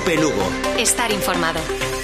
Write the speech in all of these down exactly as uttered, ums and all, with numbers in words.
COPE Lugo. Estar informado.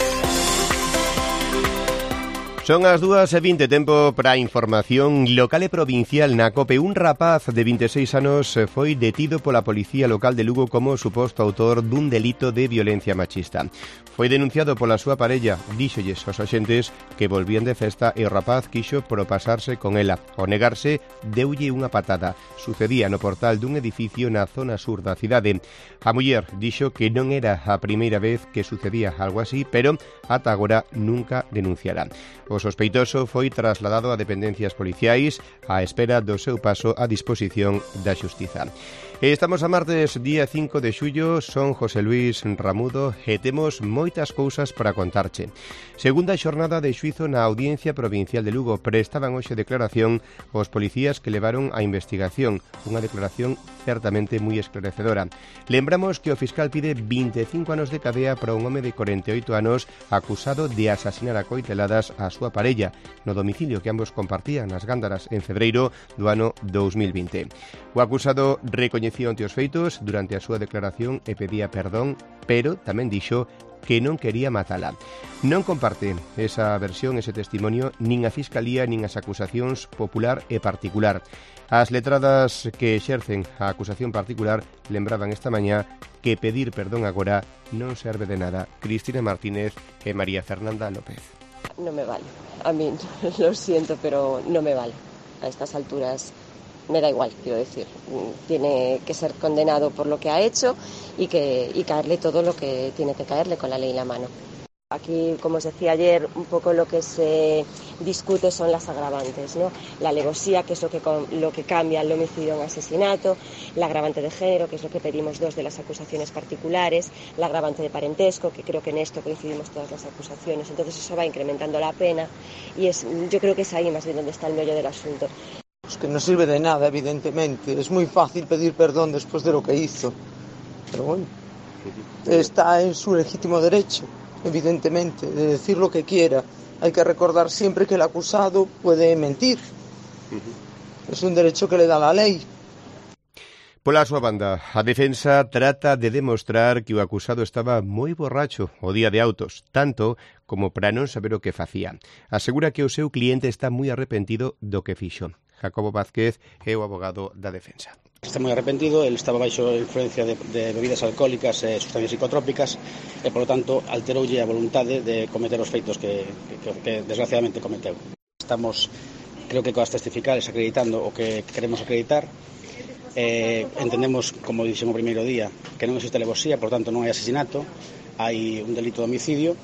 Son as dúas e vinte, tempo para a información local e provincial na COPE. Un rapaz de vinte e seis anos foi detido pola Policía Local de Lugo como suposto autor dun delito de violencia machista. Foi denunciado pola súa parella, díxolles aos axentes que volvían de festa e o rapaz quixo propasarse con ela. Ao negarse, deulle unha patada. Sucedía no portal dun edificio na zona sur da cidade. A muller dixo que non era a primeira vez que sucedía algo así, pero ata agora nunca denunciará. O sospeitoso foi trasladado a dependencias policiais á espera do seu paso a disposición da xustiza. Estamos a martes, día cinco de xullo, son José Luis Ramudo e temos moitas cousas para contarche. Segunda xornada de xuizo na Audiencia Provincial de Lugo. Prestaban hoxe declaración os policías que levaron a investigación, unha declaración certamente moi esclarecedora. Lembramos que o fiscal pide vinte e cinco anos de cadea para un home de corenta e oito anos acusado de asasinar a coiteladas a súa parella no domicilio que ambos compartían nas Gándaras en febreiro do ano dous mil vinte. O acusado recoñecía ante os feitos durante a súa declaración e pedía perdón, pero tamén dixo que non quería matala. Non comparte esa versión, ese testimonio, nin a Fiscalía nin as acusacións popular e particular. As letradas que exercen a acusación particular lembraban esta mañá que pedir perdón agora non serve de nada. Cristina Martínez e María Fernanda López. No me vale. A mí lo siento, pero no me vale. A estas alturas me da igual, quiero decir. Tiene que ser condenado por lo que ha hecho y, que, y caerle todo lo que tiene que caerle con la ley en la mano. Aquí, como os decía ayer, un poco lo que se discute son las agravantes, ¿no? La alevosía, que es lo que, lo que cambia el homicidio en asesinato, la agravante de género, que es lo que pedimos dos de las acusaciones particulares, la agravante de parentesco, que creo que en esto coincidimos todas las acusaciones. Entonces eso va incrementando la pena y es, yo creo que es ahí más bien donde está el meollo del asunto. Es que no sirve de nada, evidentemente. Es muy fácil pedir perdón después de lo que hizo. Pero bueno, está en su legítimo derecho, evidentemente, de decir lo que quiera. Hay que recordar siempre que el acusado puede mentir. Es un derecho que le da la ley. Pola súa banda, a defensa trata de demostrar que o acusado estaba moi borracho o día de autos, tanto como para non saber o que facía. Asegura que o seu cliente está moi arrepentido do que fixo. Jacobo Vázquez é o abogado da defensa. Está moi arrepentido, ele estaba baixo influencia de, de bebidas alcohólicas e sustancias psicotrópicas e, polo tanto, alteroulle a voluntade de cometer os feitos que, que, que desgraciadamente cometeu. Estamos, creo que coas testificales acreditando o que queremos acreditar. Eh, entendemos, como dixen o primeiro día, que non existe alevosía, por tanto non hai asesinato, hai un delito de homicidio.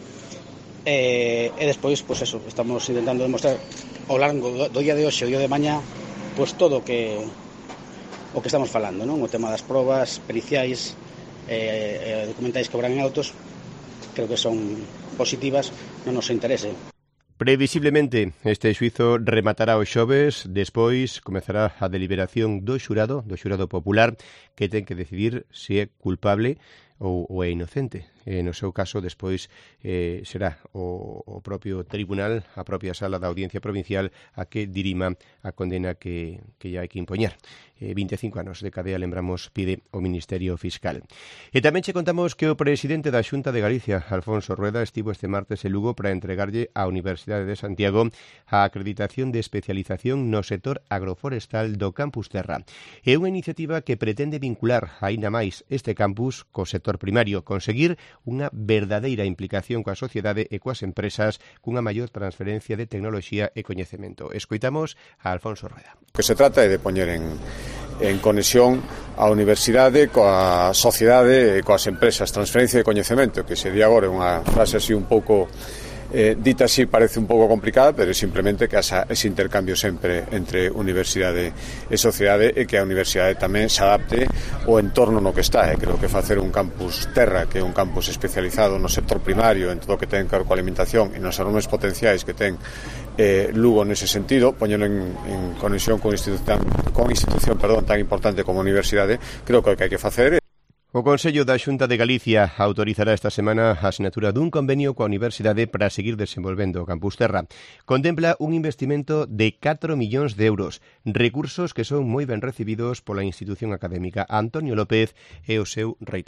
Eh, e despois, pois eso, estamos intentando demostrar ao longo do, do día de hoxe, o día de mañá, pois todo o que o que estamos falando, non? O tema das probas periciais, eh, eh, documentais que obran en autos, creo que son positivas no noso interese. Previsiblemente, este xuizo rematará o xoves, despois comezará a deliberación do xurado, do xurado popular, que ten que decidir se é culpable ou, ou é inocente. E no seu caso, despois, eh, será o, o propio tribunal, a propia sala da Audiencia Provincial, a que dirima a condena que, que ya hai que impoñer. Eh, vinte e cinco anos de cadea, lembramos, pide o Ministerio Fiscal. E tamén che contamos que o presidente da Xunta de Galicia, Alfonso Rueda, estivo este martes en Lugo para entregarlle á Universidade de Santiago a acreditación de especialización no sector agroforestal do Campus Terra. É unha iniciativa que pretende vincular aínda máis este campus co sector primario, conseguir unha verdadeira implicación coa sociedade e coas empresas cunha maior transferencia de tecnoloxía e coñecemento. Escoitamos a Alfonso Rueda. O que se trata é de poñer en, en conexión a universidade coa sociedade e coas empresas, transferencia de coñecemento, que sería agora unha frase así un pouco eh, dita así parece un pouco complicada, pero é simplemente que asa, ese intercambio sempre entre universidade e sociedade e que a universidade tamén se adapte ao entorno no que está. E creo que facer un campus Terra, que é un campus especializado no sector primario, en todo o que ten que ver coa alimentación e nos enormes potenciais que ten eh, Lugo nese sentido, poñelo en, en conexión con institución, con institución perdón, tan importante como a universidade, creo que o que hai que facer é O Consello da Xunta de Galicia autorizará esta semana a asinatura dun convenio coa Universidade para seguir desenvolvendo o Campus Terra. Contempla un investimento de catro millóns de euros, recursos que son moi ben recibidos pola institución académica. Antonio López é o seu reitor.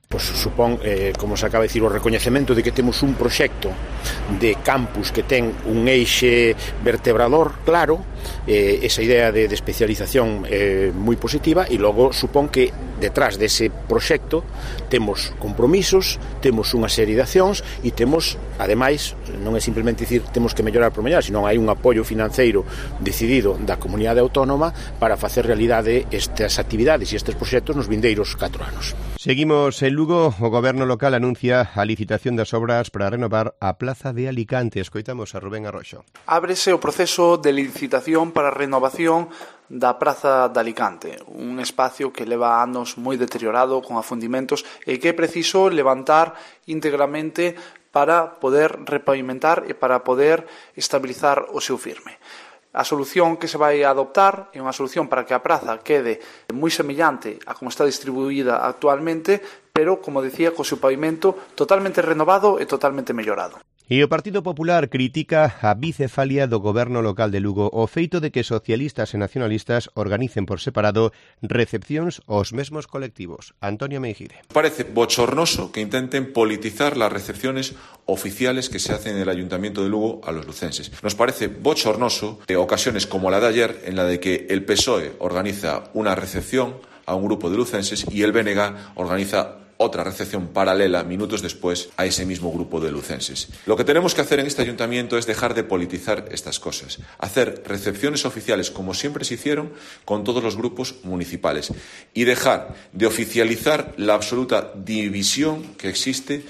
Pois supón, eh, como se acaba de dicir, o recoñecemento de que temos un proxecto de campus que ten un eixe vertebrador claro, eh, esa idea de, de especialización eh, moi positiva, e logo supón que detrás dese proxecto temos compromisos, temos unha serie de accións e temos, ademais, non é simplemente dicir temos que mellorar por mellorar, senón hai un apoio financeiro decidido da comunidade autónoma para facer realidade estas actividades e estes proxectos nos vindeiros catro anos. Seguimos en Lugo. O Goberno local anuncia a licitación das obras para renovar a Plaza de Alicante. Escoitamos a Rubén Arroxo. Ábrese o proceso de licitación para a renovación da Praza de Alicante, un espacio que leva anos moi deteriorado con afundimentos e que é preciso levantar íntegramente para poder repavimentar e para poder estabilizar o seu firme. A solución que se vai a adoptar é unha solución para que a praza quede moi semellante a como está distribuída actualmente, pero, como decía, co seu pavimento totalmente renovado e totalmente mellorado. E o Partido Popular critica a bicefalia do Goberno local de Lugo o feito de que socialistas e nacionalistas organicen por separado recepcións aos mesmos colectivos. Antonio Meijide. Parece bochornoso que intenten politizar las recepciones oficiales que se hacen en el Ayuntamiento de Lugo a los lucenses. Nos parece bochornoso de ocasiones como la de ayer, en la de que el P S O E organiza una recepción a un grupo de lucenses y el B N G organiza otra recepción paralela minutos después a ese mismo grupo de lucenses. Lo que tenemos que hacer en este ayuntamiento es dejar de politizar estas cosas, hacer recepciones oficiales como siempre se hicieron con todos los grupos municipales y dejar de oficializar la absoluta división que existe.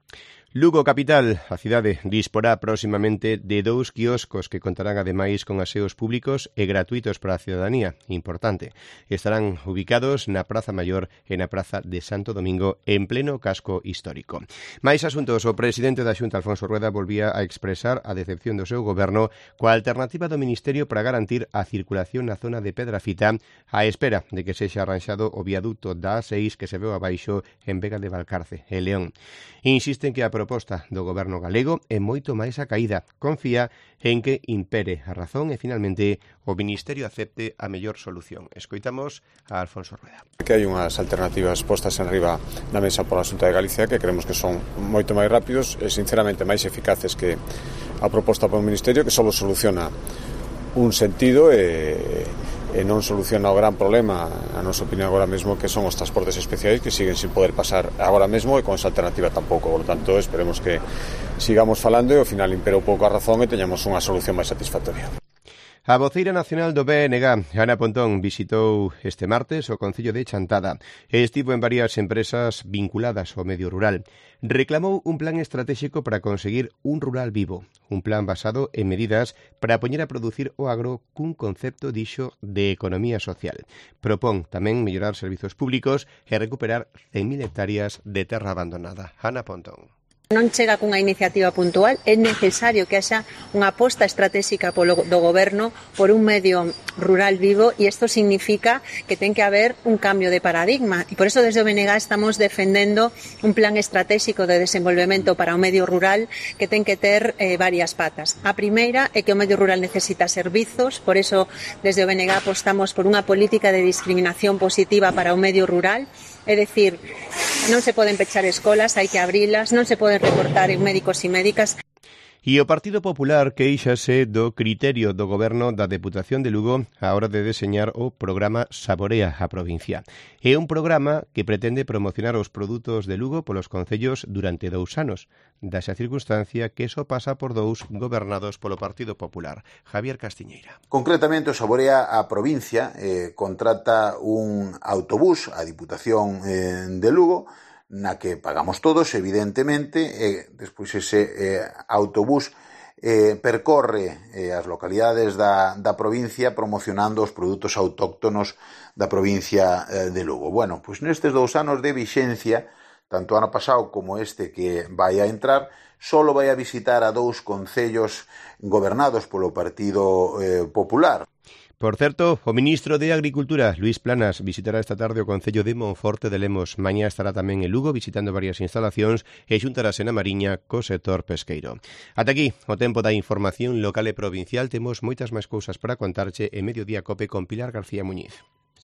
Lugo capital, a cidade disporá próximamente de dous quioscos que contarán ademais con aseos públicos e gratuitos para a ciudadanía. Importante. Estarán ubicados na Praza Maior e na Praza de Santo Domingo en pleno casco histórico. Mais asuntos, o presidente da Xunta, Alfonso Rueda, volvía a expresar a decepción do seu goberno coa alternativa do Ministerio para garantir a circulación na zona de Pedrafita á espera de que sexa arranxado o viaduto da A seis que se veu abaixo en Vega de Valcarce, en León. Insisten que a proposta do goberno galego é moito máis a caída. Confía en que impere a razón e finalmente o Ministerio acepte a mellor solución. Escoitamos a Alfonso Rueda. Que hai unhas alternativas postas en riba na mesa pola Xunta de Galicia que creemos que son moito máis rápidos e sinceramente máis eficaces que a proposta polo Ministerio, que só soluciona un sentido e e non soluciona o gran problema, a nosa opinión agora mesmo, que son os transportes especiais que siguen sin poder pasar agora mesmo e con esa alternativa tampouco. Por lo tanto, esperemos que sigamos falando e ao final impere un pouco a razón e teñamos unha solución máis satisfactoria. A voceira nacional do B N G, Ana Pontón, visitou este martes o concello de Chantada e estivo en varias empresas vinculadas ao medio rural. Reclamou un plan estratégico para conseguir un rural vivo, un plan basado en medidas para poñer a producir o agro cun concepto, dixo, de economía social. Propón tamén mellorar servizos públicos e recuperar cen mil hectáreas de terra abandonada. Ana Pontón. Non chega cunha iniciativa puntual, é necesario que haxa unha aposta estratégica polo do goberno por un medio rural vivo e isto significa que ten que haber un cambio de paradigma e por eso desde o B N G estamos defendendo un plan estratégico de desenvolvemento para o medio rural que ten que ter eh, varias patas. A primeira é que o medio rural necesita servizos, por eso desde o B N G apostamos por unha política de discriminación positiva para o medio rural. É dicir, non se poden pechar escolas, hai que abrilas, non se poden recortar en médicos e médicas. E o Partido Popular queixase do criterio do goberno da Deputación de Lugo á hora de deseñar o programa Saborea a provincia. É un programa que pretende promocionar os produtos de Lugo polos concellos durante dous anos, dase a circunstancia que só pasa por dous gobernados polo Partido Popular. Javier Castiñeira. Concretamente, o Saborea a provincia eh, contrata un autobús a Diputación eh, de Lugo, na que pagamos todos, evidentemente, e despois ese eh, autobús eh, percorre eh, as localidades da, da provincia promocionando os produtos autóctonos da provincia eh, de Lugo. Bueno, pois nestes dous anos de vixencia, tanto ano pasado como este que vai a entrar, solo vai a visitar a dous concellos gobernados polo Partido eh, Popular. Por certo, o ministro de Agricultura, Luís Planas, visitará esta tarde o concello de Monforte de Lemos. Mañá estará tamén en Lugo visitando varias instalacións e xuntarase na Mariña co sector pesqueiro. Ata aquí, o tempo da información local e provincial. Temos moitas máis cousas para contarche en Mediodía Cope con Pilar García Muñiz.